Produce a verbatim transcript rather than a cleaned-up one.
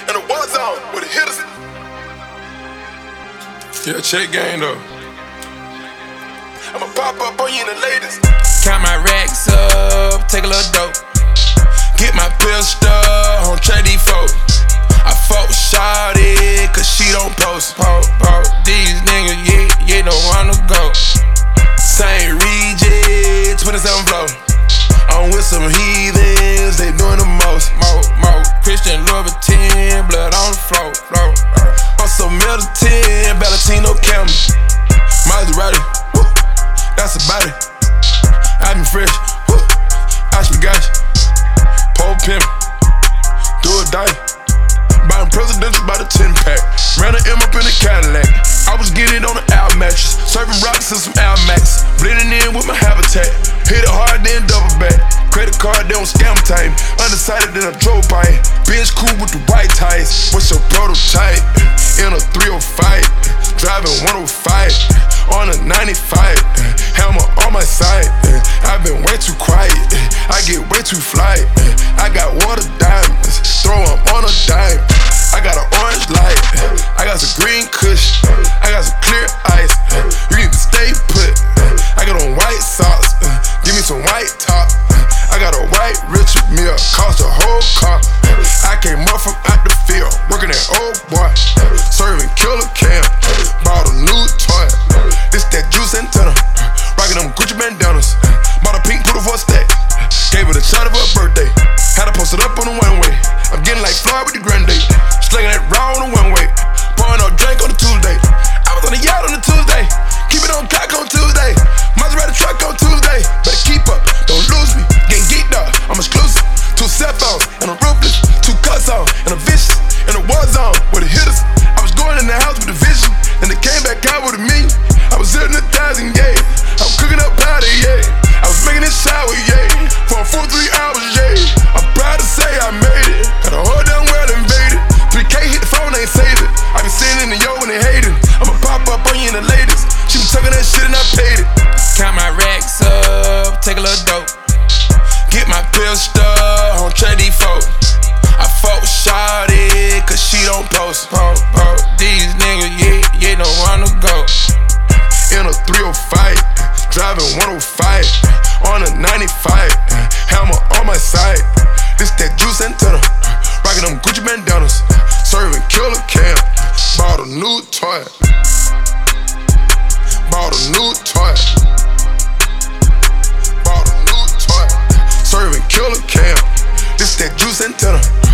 in a war zone with the hitters. Yeah, check game though. I'ma pop up on you in the latest. Count my racks up, take a little dope. Get my pistol, on trade these folks. I fuck shawty, cause she don't post. Po, po. These niggas, yeah, yeah, don't wanna go. Saint Regis, twenty-seven flow. I'm with some heathens, they doing the most. Mo, mo, Christian Louboutin, blood on the floor, floor. I'm some Middleton, Valentino Camel. Maserati, woo, that's about it. I been fresh, woo, I should got you. Pole pimp, do a die. Buying presidential by the ten pack. Ran an M up in the Cadillac. I was getting on the Al mattress, serving rocks and some Al Max. Blending in with my habitat. Hit it hard, then double back. Credit card, they don't scam time. Undecided, then I drove by it. Benz cool with the white tires. What's your prototype? In a three oh five. Driving one oh five. On a ninety-five. Hammer on my side. I've been way too quiet. I get way too fly. I got water diamonds. Throw them on a dime. I got an orange light. I got some green kush. I got some clear ice. You need to stay put. I got on white socks. Give me some white top. I got a white Richard Mille. Cost a whole car. I came up from out the field. Working at old boy. Serving killer cam. Bought a new toy. This that juice antenna. Rocking them Gucci bandanas. Bought a pink poodle for a stack. Gave it a shot of her birthday. Had her posted up on the one way. I'm getting like Floyd with the Grande. Slinging that raw on the one way. Pouring up drink on the Tuesday. I was on the yacht on the Tuesday. Keep it on cock on Tuesday. Maserati truck on Tuesday. Better keep up, don't lose me. Getting geeked up, I'm exclusive. Two cell phones and a ruthless. Two cuts on and a vicious. In a war zone with the hitters. I was going in the house with a vision. Then they came back out with a million. I was in a thousand, yeah. I was cooking up powder, yeah. I was making it shower, yeah. For a full three hours, yeah. I'm proud to say I made it. Got a whole damn world invaded. three K hit the phone, ain't save it. I been sitting in the yo when they hate it. I'ma pop up on you in the latest. She been tucking that shit and I paid it. Count my racks up, take a little dope. Get my pistol, on trade these folks. I fuck shawty, cause she don't post. Po, po. These niggas, yeah, yeah, don't wanna go. In a three oh five, driving one oh five. On a ninety-five, hammer on my side. This that juice antenna. Rocking them Gucci bandanas. Serving killer cam. Bought a new toy. Bought a new toy. Bought a new toy. Serving killer cam. This that juice antenna.